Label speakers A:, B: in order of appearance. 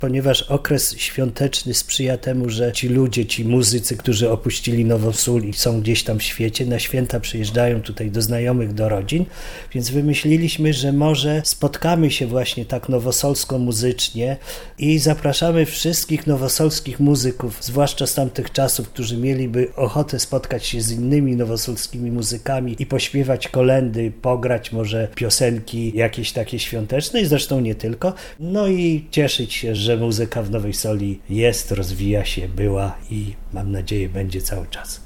A: ponieważ okres świąteczny sprzyja temu, że ci ludzie, ci muzycy, którzy opuścili Nową Sól i są gdzieś tam w świecie, na święta przyjeżdżają tutaj do znajomych, do rodzin, więc wymyśliliśmy, że może spotkamy się właśnie tak nowosolsko muzycznie i zapraszamy wszystkich nowosolskich muzyków, zwłaszcza z tamtych czasów, którzy mieliby ochotę spotkać się z innymi nowosolskimi muzykami i pośpiewać kolędy, pograć może piosenki jakieś takie świąteczne i zresztą nie tylko. No i cieszyć się, że muzyka w Nowej Soli jest, rozwija się, była i mam nadzieję będzie cały czas.